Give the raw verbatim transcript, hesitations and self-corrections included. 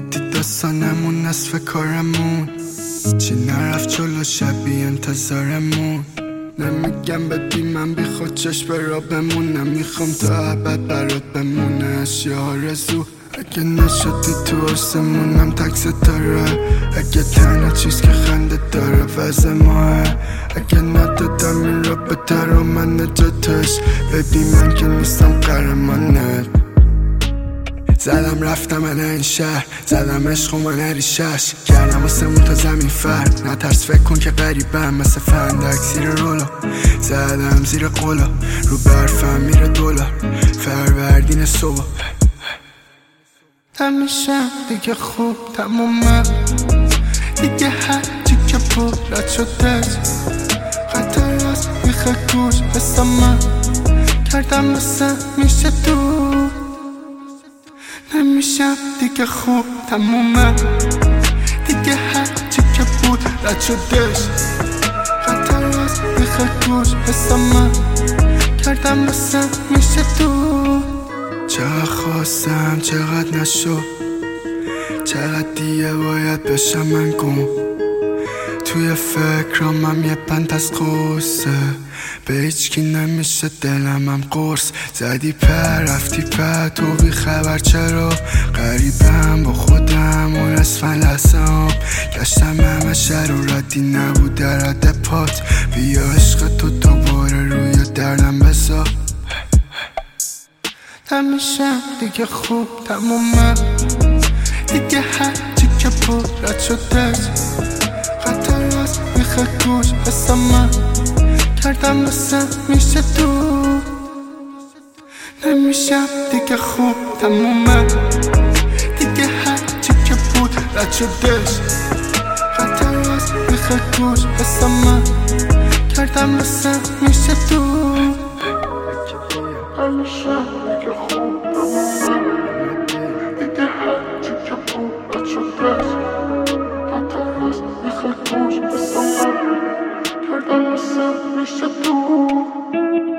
گفتی داستانمون نصف کارمون چی نرفت جلو شبیه انتظارمون. نمیگم بدی من بی خود چشم را بمونم، میخوام تا ابد برات بمونه اشیا آرزو. اگه نشدی تو آسمونم تک ستاره، اگه تنها چیز که خنده داره وضع ماه، اگه ندادم این رابطه رو من نجاتش، ببین من که نیستم قهرمانت. زدم رفتم من این شهر، زدم عشق و من ریشش کردم واسمون تا زمین فرد. نترس فکر کن که غریبم مثل فندک زیر رولا، زدم زیر قولا رو برفم میره دلار فروردین صبح. نمیشم دیگه خوب تمومه دیگه، هر چی که بود رد شده خطر از بیخ گوش بسم من کردم مثل میشه دور. نمیشم دیگه خوب تمومه دیگه، هر چی که بود رد شدش خطر از بیخ گوش بسم من کردم مثل میشه دور. چقدر خواستم چقدر نشد، چقدر دیگه باید بشم من گم توی فکرام. هم یه پنت از قصه به هیچکی نمیشه دلم هم قرص زدی پر رفتی پر تو بی خبر چرا غریبم با خودم اون از فن لحظم گشتم همه شهر و ردی نبود در حد پات. بیا عشق تو دوباره روی دردم بذار. نمیشم دیگه خوب تمومه دیگه، هر چی که بود رد شده خطر از بیخ گوش بسم من کردم مثل میشه دور. نمیشم دیگه خوب تمومه دیگه، هر چی که بود رد شده خطر از بیخ گوش بسم من کردم مثل میشه دور. نمیشم دیگه خوب تمومه دیگه، هر چی که بود رد شده خطر از بیخ گوش بسم من کردم مثل میشه دور.